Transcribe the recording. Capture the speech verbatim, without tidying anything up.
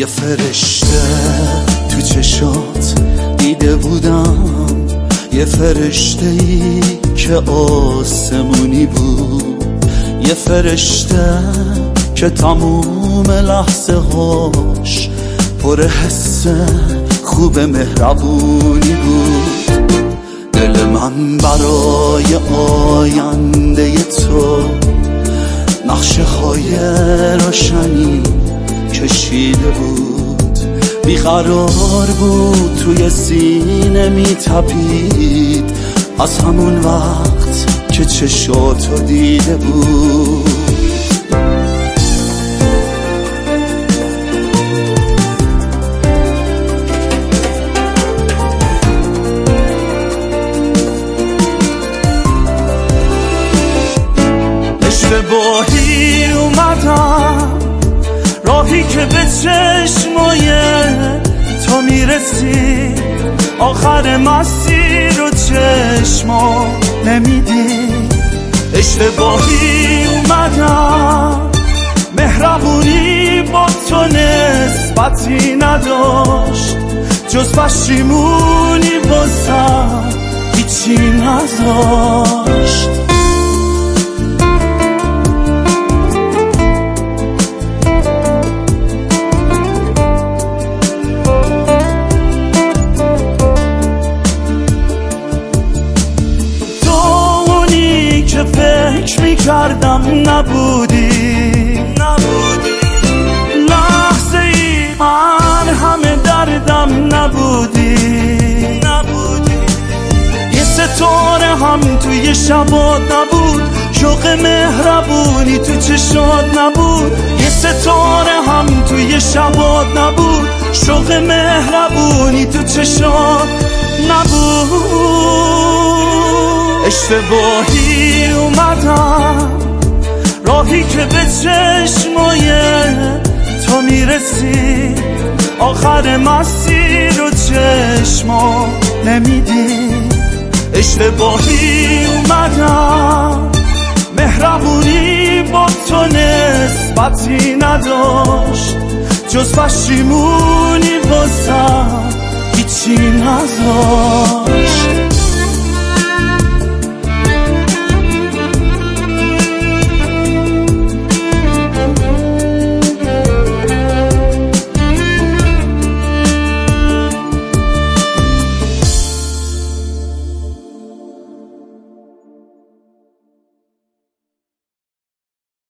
یه فرشته تو چشات دیده بودم، یه فرشته ای که آسمونی بود، یه فرشته که تموم لحظه هاش پر حس خوب مهربونی بود. دل من برای آینده تو نقشه های روشنی کشیده بود، بیقرار بود توی سینه میتپید از همون وقت که چشاتو دیده بود. اشتباهی اومدم راهی که به چشمای تو میرسی، آخر مسیر و چشما نمیدی. اشتباهی اومدم مهربونی با تو نسبتی نداشت، جز پشیمونی بازم هیچی نداشت. فکر میکردم نبودی نبودی لحظه ای من همه دردم نبودی نبودی یه ستاره هم توی شبات نبود، شوق مهربونی تو چشات نبود. یه ستاره هم توی شبات نبود، شوق مهربونی تو چشات نبود. اشتباهی اومدم راهی که به چشمای تو میرسی، آخر مسیر و چشما نمیدی. اشتباهی اومدم مهربونی با تو نسبتی نداشت، جز پشیمونی بازم هیچی نذاشت.